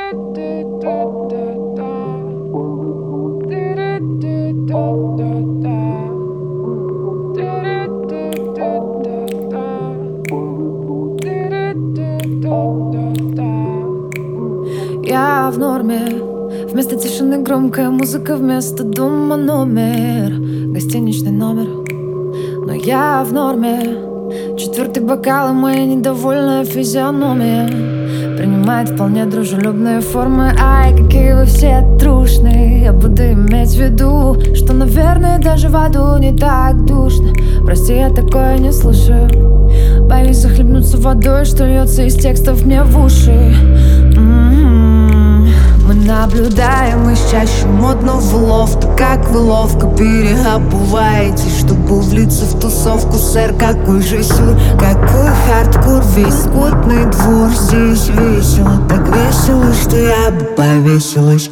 Я в норме. Вместо тишины громкая музыка, вместо дома номер, гостиничный номер. Но я в норме. Четвертый бокал и моя недовольная физиономия принимает вполне дружелюбные формы. Ай, какие вы все трушные. Я буду иметь в виду, что, наверное, даже в аду не так душно. Прости, я такое не слушаю. Боюсь захлебнуться водой, что льется из текстов мне в уши. Мы наблюдаем из чаще модно в лофт. Как вы ловко переобуваетесь, чтобы влиться в тусовку, сэр. Какой же сюр, какой хардкор. Весь скотный двор здесь весело. Так весело, что я бы повесилась.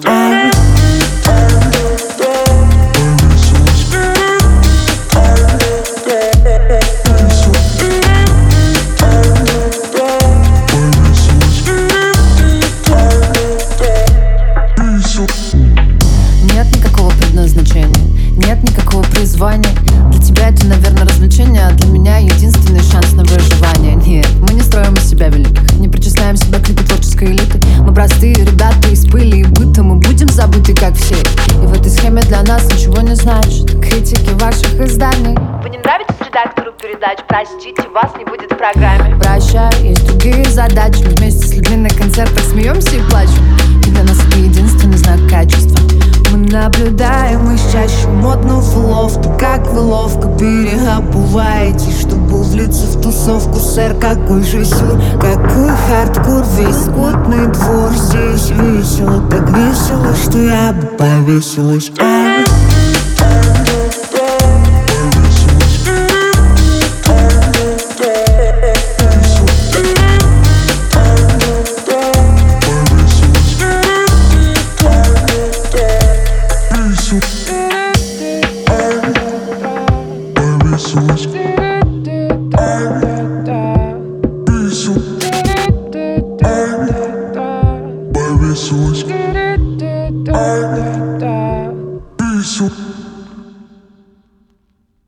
Нет никакого предназначения, нет никакого призвания. Для тебя это, наверное, развлечение, а для меня единственный шанс на выживание. Нет, мы не строим из себя великих, не причисляем себя к клипу творческой элиты. Мы простые ребята из пыли и быта, мы будем забыты, как все. И в этой схеме для нас ничего не значит критики ваших изданий. Вы не нравитесь редактору передач? Простите, вас не будет в программе. Прощай, есть другие задачи. Мы вместе с людьми на концертах смеемся и плачем. И для нас это единственный знак качества. Мы наблюдаем из чаще модно в лофт. Как вы ловко переобуваетесь, чтобы влиться в тусовку, сэр. Какой же сюр, какой хардкор. Весь скотный двор здесь весело. Так весело, что я бы повесилась. Soup.